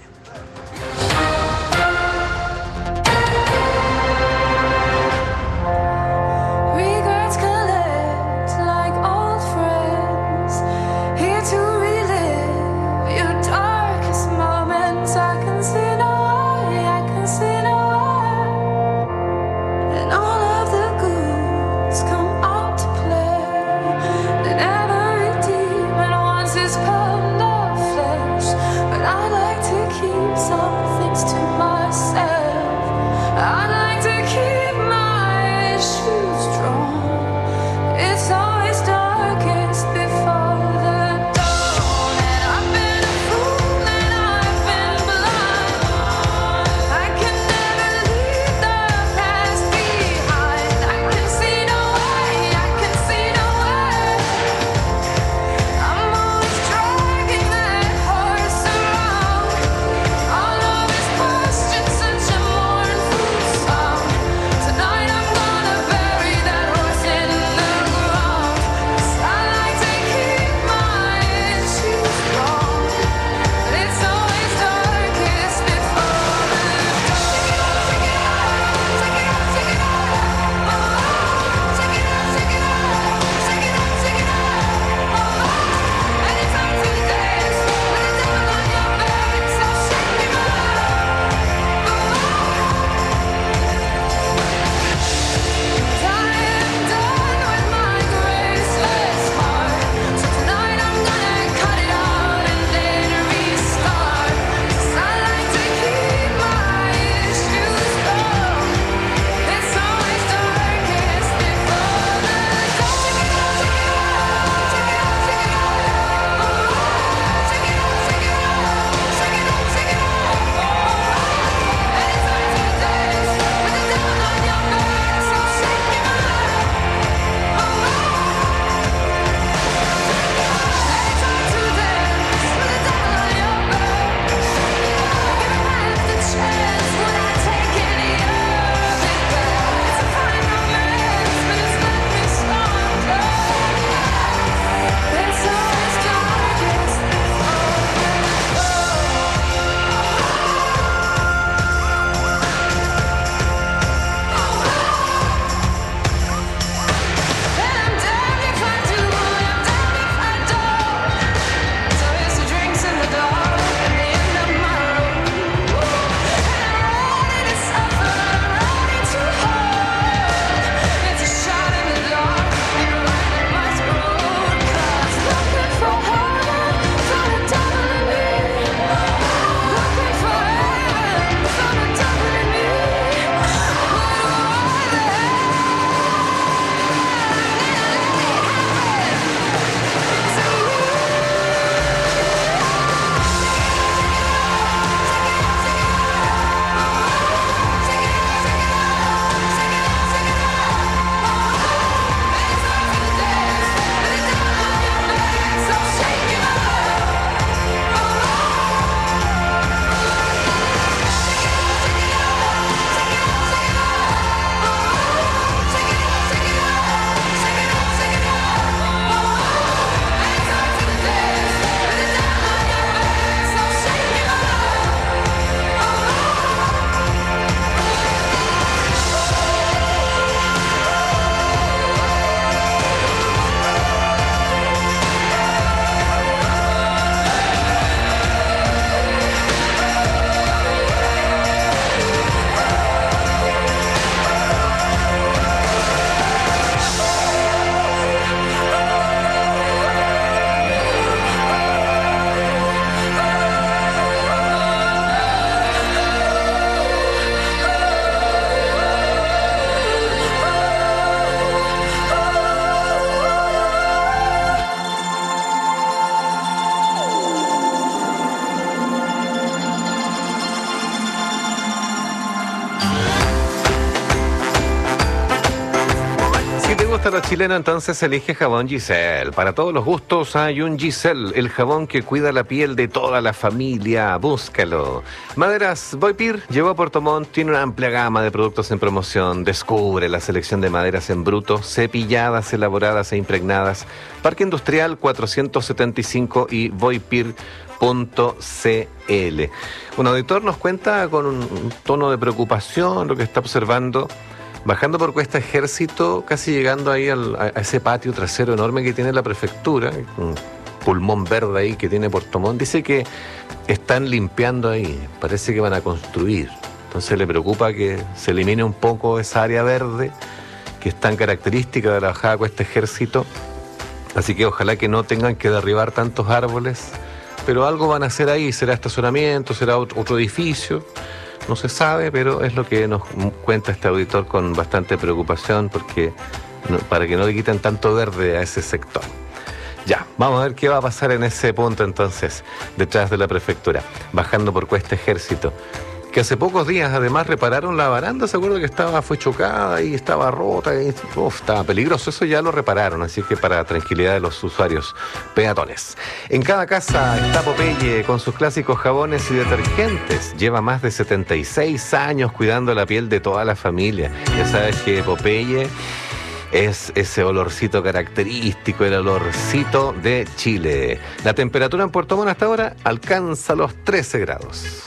gusta a los chilenos, entonces elige jabón Giselle. Para todos los gustos hay un Giselle, el jabón que cuida la piel de toda la familia. Búscalo. Maderas Boipir llegó a Puerto Montt, tiene una amplia gama de productos en promoción. Descubre la selección de maderas en bruto, cepilladas, elaboradas e impregnadas. Parque Industrial 475 y boipir.cl. Un auditor nos cuenta con un tono de preocupación lo que está observando. Bajando por Cuesta Ejército, casi llegando ahí a ese patio trasero enorme que tiene la prefectura, un pulmón verde ahí que tiene Puerto Montt, dice que están limpiando ahí, parece que van a construir. Entonces le preocupa que se elimine un poco esa área verde que es tan característica de la bajada Cuesta Ejército. Así que ojalá que no tengan que derribar tantos árboles, pero algo van a hacer ahí, será estacionamiento, será otro edificio. No se sabe, pero es lo que nos cuenta este auditor con bastante preocupación porque para que no le quiten tanto verde a ese sector. Ya, vamos a ver qué va a pasar en ese punto entonces, detrás de la prefectura, bajando por Cuesta Ejército. Que hace pocos días además repararon la baranda, ¿se acuerda que fue chocada y estaba rota? Y, estaba peligroso, eso ya lo repararon, así que para tranquilidad de los usuarios peatones. En cada casa está Popeye con sus clásicos jabones y detergentes. Lleva más de 76 años cuidando la piel de toda la familia. Ya sabes que Popeye es ese olorcito característico, el olorcito de Chile. La temperatura en Puerto Montt hasta ahora alcanza los 13 grados.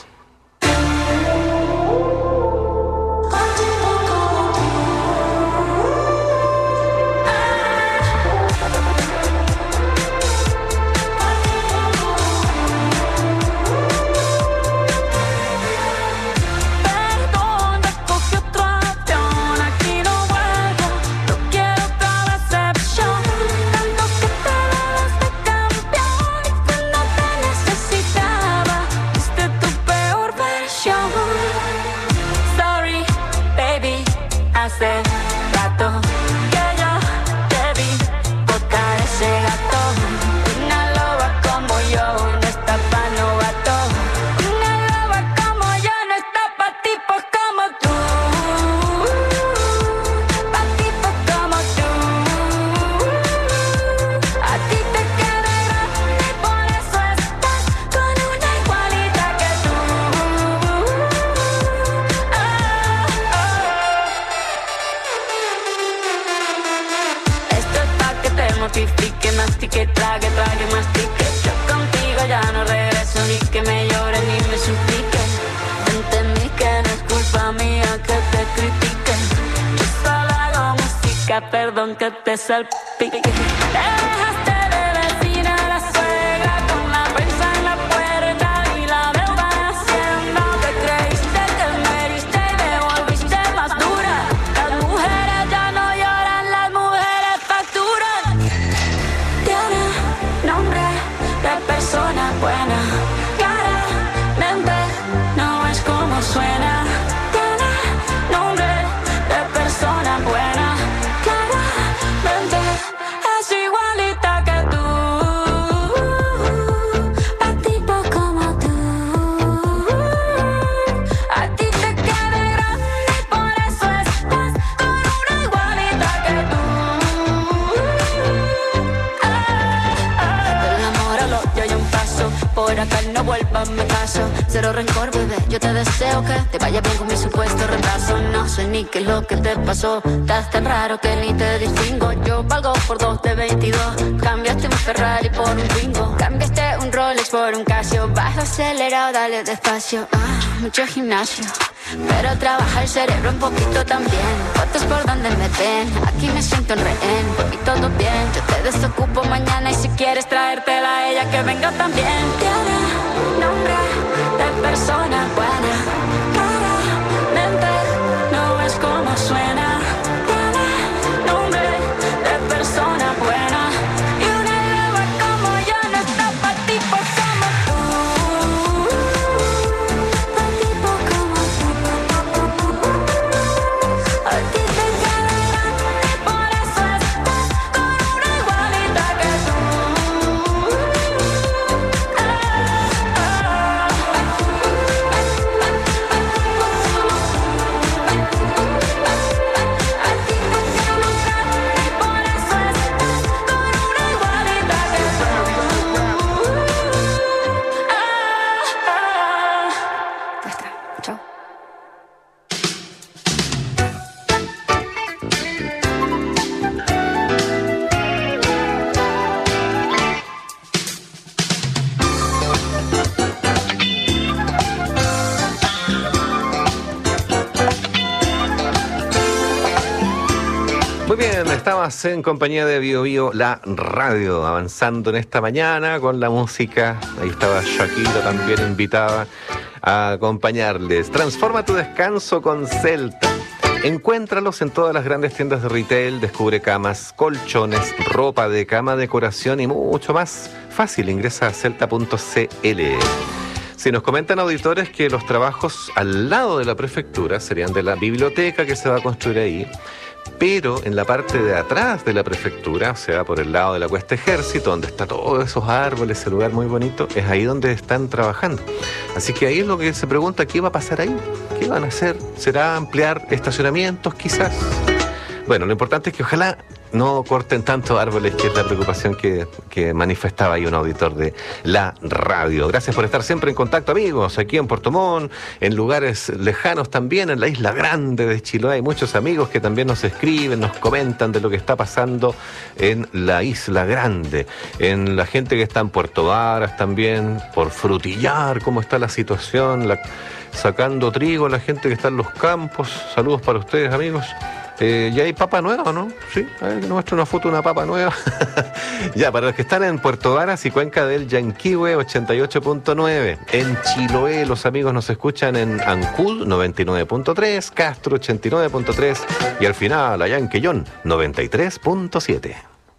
Perdón que te salpique. Dejaste de vecina a la suegra con la prensa en la puerta y la deuda en Hacienda. Te creíste que me heriste y me volviste más dura. Las mujeres ya no lloran, las mujeres facturan. Tiene nombre de persona buena. Claramente no es como suena. Tiene nombre de persona buena. Es igualita que tú, pa' tipo como tú. A ti te queda grande y por eso estás con una igualita que tú. Del amor al odio hay un paso, por acá no vuelvas, me caso. Cero rencor, bebé, yo te deseo que te vaya bien con mi supuesto retraso. No sé ni qué es lo que te pasó, estás tan raro que ni te distingo. Yo valgo por 2 de 22, cambiaste un Ferrari por un Twingo. Cambiaste un Rolex por un Casio, vas acelerado, dale despacio. Mucho gimnasio, pero trabaja el cerebro un poquito también. Fotos por donde me ven, aquí me siento en rehén. Y todo bien, yo te desocupo mañana y si quieres traértela a ella que venga también. Tiene nombre de persona buena, claramente no es como suena. Tiene nombre de persona buena y una loba como yo no está pa' tipos como tú. Pa' tipos como tú. A ti te queda grande y por eso estás con una igualita que tú. Muy bien, estamos en compañía de Bio Bio, la radio, avanzando en esta mañana con la música. Ahí estaba Shakira también invitada a acompañarles. Transforma tu descanso con Celta. Encuéntralos en todas las grandes tiendas de retail. Descubre camas, colchones, ropa de cama, decoración y mucho más. Fácil, ingresa a celta.cl. Si nos comentan auditores que los trabajos al lado de la prefectura serían de la biblioteca que se va a construir ahí, pero en la parte de atrás de la prefectura, o sea, por el lado de la Cuesta Ejército, donde está todos esos árboles, ese lugar muy bonito, es ahí donde están trabajando. Así que ahí es lo que se pregunta, ¿qué va a pasar ahí? ¿Qué van a hacer? ¿Será ampliar estacionamientos quizás? Bueno, lo importante es que ojalá no corten tantos árboles, que es la preocupación que manifestaba ahí un auditor de la radio. Gracias por estar siempre en contacto, amigos, aquí en Puerto Montt, en lugares lejanos también, en la Isla Grande de Chiloé. Hay muchos amigos que también nos escriben, nos comentan de lo que está pasando en la Isla Grande, en la gente que está en Puerto Varas también, por Frutillar, cómo está la situación, sacando trigo, la gente que está en los campos. Saludos para ustedes, amigos. Ya hay papa nueva, ¿no? Sí, a ver, nos muestra una foto de una papa nueva. Ya, para los que están en Puerto Varas y Cuenca del Yanquihue 88.9. En Chiloé los amigos nos escuchan en Ancud 99.3, Castro 89.3 y al final allá en Quellón 93.7.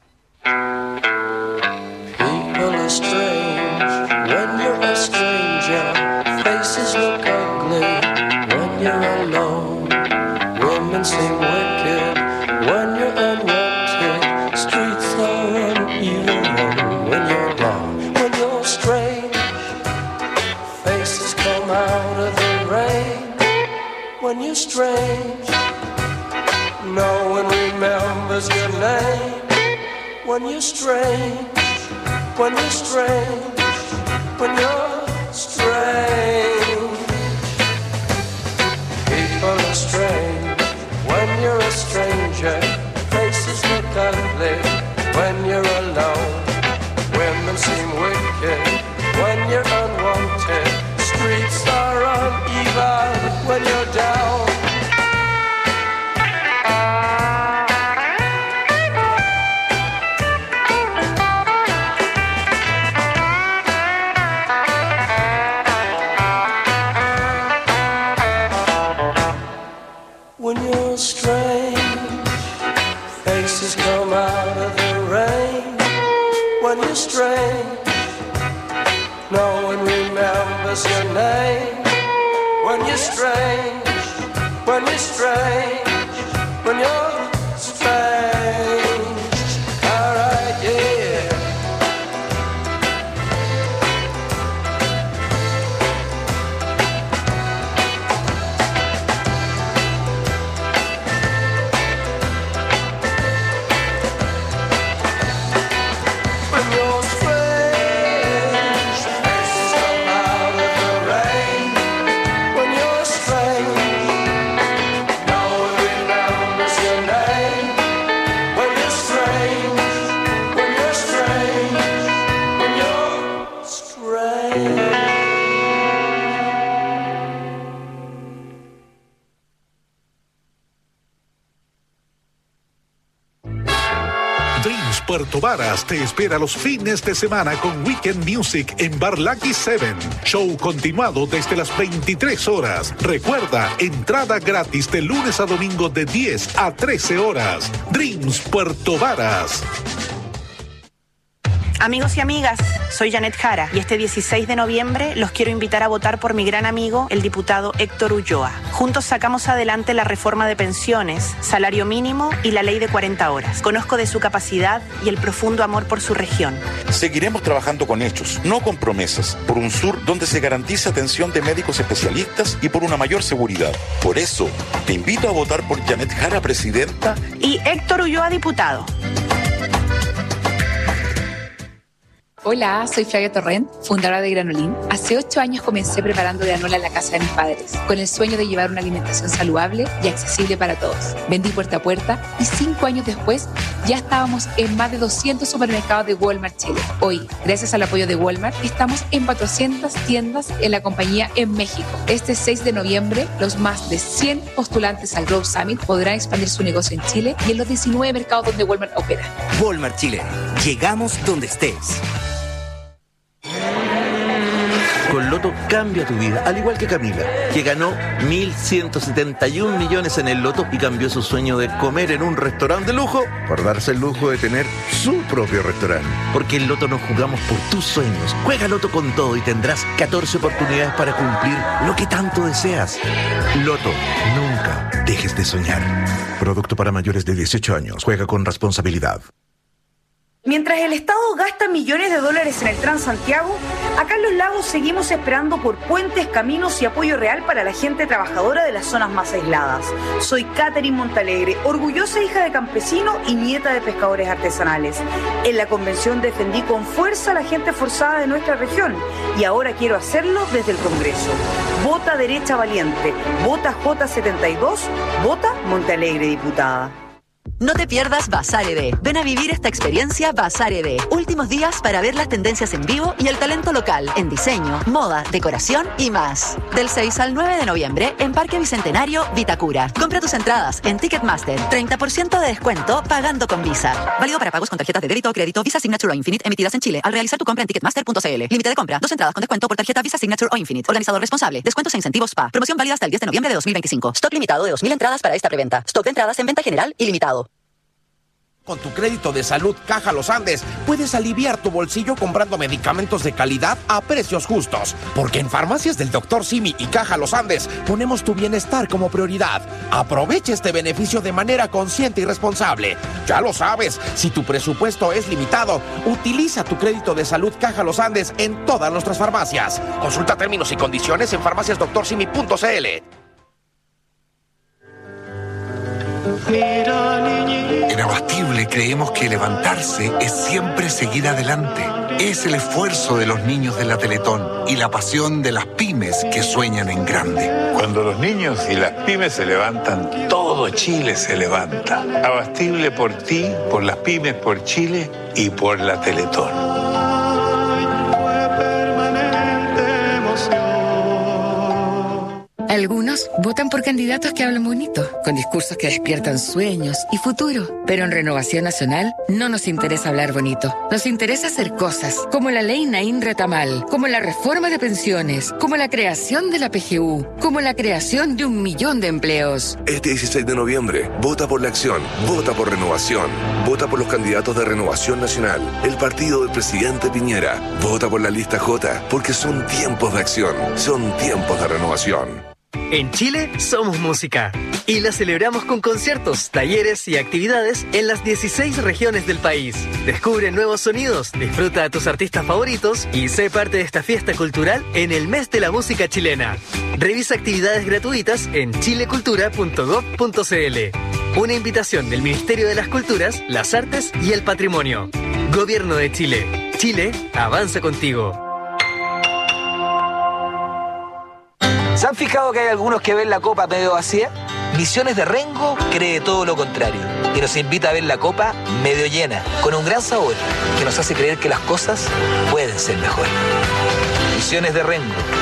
People are strange when you're a stranger. Faces look ugly when you're alone. Women seem wicked when you're unwanted. Streets are uneven when you're down. When you're strange, faces come out of the rain. When you're strange, no one remembers your name. When you're strange, when you're strange, when you're strange. People are strange when you're a stranger. Faces look ugly when you're alone. Women seem wicked when you're unwanted. Streets are uneven when you're down. When you're strange, faces come out of the rain. When you're strange, no one remembers your name. When you're strange, when you're strange, when you're strange. Alright, yeah. Puerto Varas te espera los fines de semana con Weekend Music en Bar Lucky 7. Show continuado desde las 23 horas. Recuerda, entrada gratis de lunes a domingo de 10 a 13 horas. Dreams Puerto Varas. Amigos y amigas, soy Janet Jara y este 16 de noviembre los quiero invitar a votar por mi gran amigo, el diputado Héctor Ulloa. Juntos sacamos adelante la reforma de pensiones, salario mínimo y la ley de 40 horas. Conozco de su capacidad y el profundo amor por su región. Seguiremos trabajando con hechos, no con promesas, por un sur donde se garantice atención de médicos especialistas y por una mayor seguridad. Por eso, te invito a votar por Janet Jara, presidenta, y Héctor Ulloa, diputado. Hola, soy Flavia Torrent, fundadora de Granolín. Hace 8 años comencé preparando granola en la casa de mis padres, con el sueño de llevar una alimentación saludable y accesible para todos. Vendí puerta a puerta y 5 años después ya estábamos en más de 200 supermercados de Walmart Chile. Hoy, gracias al apoyo de Walmart, estamos en 400 tiendas en la compañía en México. Este 6 de noviembre, los más de 100 postulantes al Growth Summit podrán expandir su negocio en Chile y en los 19 mercados donde Walmart opera. Walmart Chile. Llegamos donde estés. Con Loto cambia tu vida, al igual que Camila, que ganó 1.171 millones en el Loto y cambió su sueño de comer en un restaurante de lujo por darse el lujo de tener su propio restaurante. Porque en Loto nos jugamos por tus sueños. Juega Loto con todo y tendrás 14 oportunidades para cumplir lo que tanto deseas. Loto, nunca dejes de soñar. Producto para mayores de 18 años. Juega con responsabilidad. Mientras el Estado gasta millones de dólares en el Transantiago, acá en Los Lagos seguimos esperando por puentes, caminos y apoyo real para la gente trabajadora de las zonas más aisladas. Soy Catherine Montalegre, orgullosa hija de campesino y nieta de pescadores artesanales. En la convención defendí con fuerza a la gente forzada de nuestra región y ahora quiero hacerlo desde el Congreso. Vota Derecha Valiente, vota J72, vota Montalegre diputada. No te pierdas Bazar ED. Ven a vivir esta experiencia Bazar ED. Últimos días para ver las tendencias en vivo y el talento local en diseño, moda, decoración y más. Del 6 al 9 de noviembre en Parque Bicentenario, Vitacura. Compra tus entradas en Ticketmaster. 30% de descuento pagando con Visa. Válido para pagos con tarjetas de débito o crédito Visa Signature o Infinite emitidas en Chile al realizar tu compra en Ticketmaster.cl. Límite de compra. 2 entradas con descuento por tarjeta Visa Signature o Infinite. Organizador responsable. Descuentos e incentivos SPA. Promoción válida hasta el 10 de noviembre de 2025. Stock limitado de 2.000 entradas para esta preventa. Stock de entradas en venta general ilimitado. Con tu crédito de salud Caja Los Andes, puedes aliviar tu bolsillo comprando medicamentos de calidad a precios justos. Porque en Farmacias del Dr. Simi y Caja Los Andes ponemos tu bienestar como prioridad. Aprovecha este beneficio de manera consciente y responsable. Ya lo sabes, si tu presupuesto es limitado, utiliza tu crédito de salud Caja Los Andes en todas nuestras farmacias. Consulta términos y condiciones en farmaciasdoctorsimi.cl. En Abastible creemos que levantarse es siempre seguir adelante. Es el esfuerzo de los niños de la Teletón y la pasión de las pymes que sueñan en grande. Cuando los niños y las pymes se levantan, todo Chile se levanta. Abastible por ti, por las pymes, por Chile y por la Teletón. Algunos votan por candidatos que hablan bonito, con discursos que despiertan sueños y futuro. Pero en Renovación Nacional no nos interesa hablar bonito. Nos interesa hacer cosas, como la ley Naín Retamal, como la reforma de pensiones, como la creación de la PGU, como la creación de 1 millón de empleos. Este 16 de noviembre, vota por la acción, vota por Renovación, vota por los candidatos de Renovación Nacional, el partido del presidente Piñera, vota por la lista J, porque son tiempos de acción, son tiempos de renovación. En Chile somos música y la celebramos con conciertos, talleres y actividades en las 16 regiones del país. Descubre nuevos sonidos, disfruta a tus artistas favoritos y sé parte de esta fiesta cultural en el mes de la música chilena. Revisa actividades gratuitas en chilecultura.gov.cl. Una invitación del Ministerio de las Culturas, las Artes y el Patrimonio. Gobierno de Chile. Chile avanza contigo. ¿Se han fijado que hay algunos que ven la copa medio vacía? Misiones de Rengo cree todo lo contrario y nos invita a ver la copa medio llena, con un gran sabor que nos hace creer que las cosas pueden ser mejores. Misiones de Rengo,